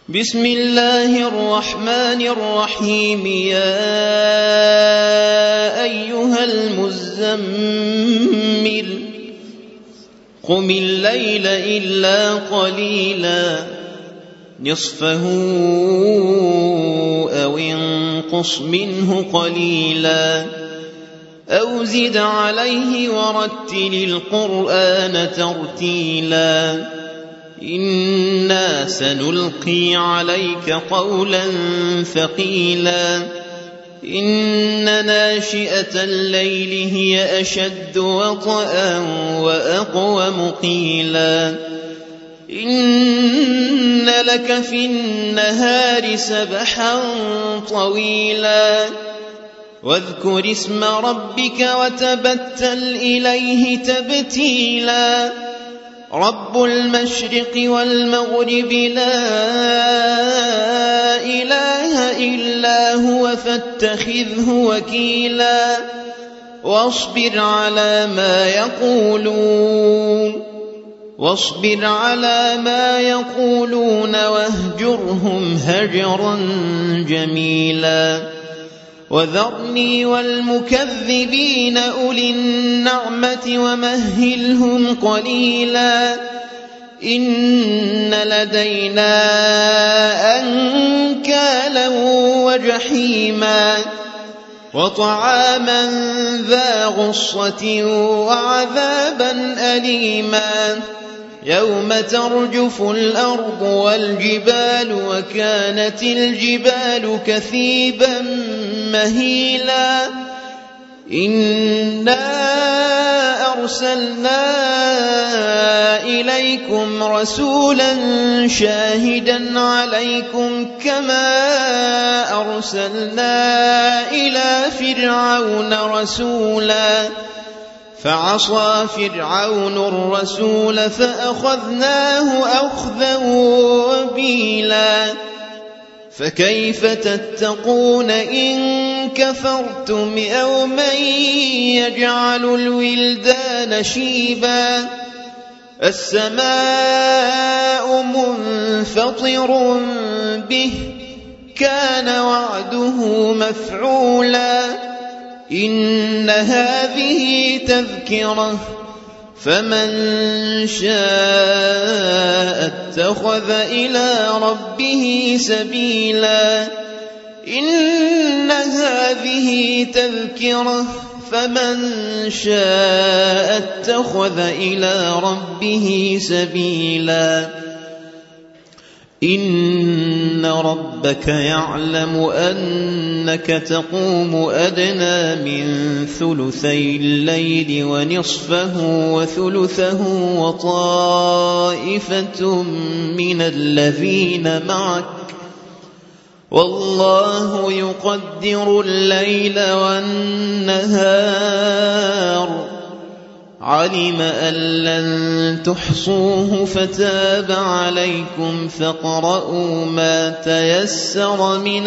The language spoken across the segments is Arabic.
بسم الله الرحمن الرحيم. يا أيها المزمل قم الليل إلا قليلا نصفه أو انقص منه قليلا أو زد عليه ورتل القرآن ترتيلا إنا سنلقي عليك قولا ثقيلا إن ناشئة الليل هي أشد وطئا وأقوم قيلا إن لك في النهار سبحا طويلا واذكر اسم ربك وتبتل إليه تبتيلا رب المشرق والمغرب لا إله إلا هو فاتخذه وكيلا واصبر على ما يقولون واهجرهم هجرا جميلا وذرني والمكذبين أولي النعمة ومهلهم قليلا إن لدينا أنكالا وجحيما وطعاما ذا غصة وعذابا أليما يوم ترجف الأرض والجبال وكانت الجبال كثيبا مهيلا إنا أرسلنا إليكم رسولا شاهدا عليكم كما أرسلنا إلى فرعون رسولا فعصى فرعون الرسول فأخذناه أخذا وبيلا فكيف تتقون إن كفرتم يوما يجعل الولدان شيبا السماء منفطر به كان وعده مفعولا إن هذه تذكرة فمن شاء اتخذ إلى ربه سبيلا إن هذه تذكرة فمن شاء اتخذ إلى ربه سبيلا إن ربك يعلم أنك تقوم أدنى من ثلثي الليل ونصفه وثلثه وطائفة من الذين معك والله يقدر الليل والنهار علم أن لن تحصوه فتاب عليكم فاقرؤوا ما تيسر من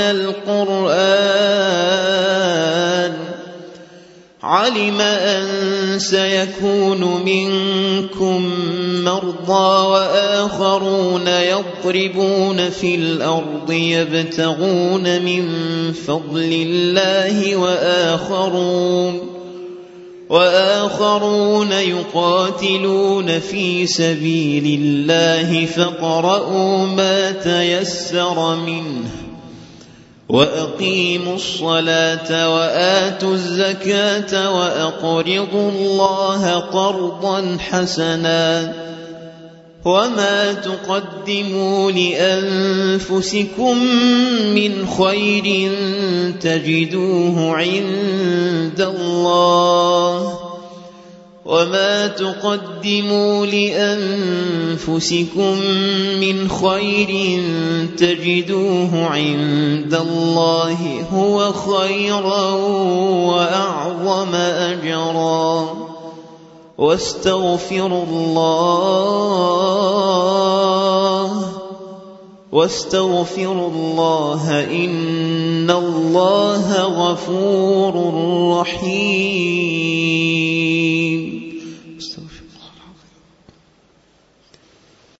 القرآن علم أن سيكون منكم مرضى وآخرون يضربون في الأرض يبتغون من فضل الله وآخرون يقاتلون في سبيل الله فاقرؤوا ما تيسر منه وأقيموا الصلاة وآتوا الزكاة وأقرضوا الله قرضا حسنا وما تقدموا لأنفسكم من خير تجدوه عند الله وما تقدموا لأنفسكم من خير تجدوه عند الله هو خيرا وأعظم أجرا واستغفروا الله إن الله غفور رحيم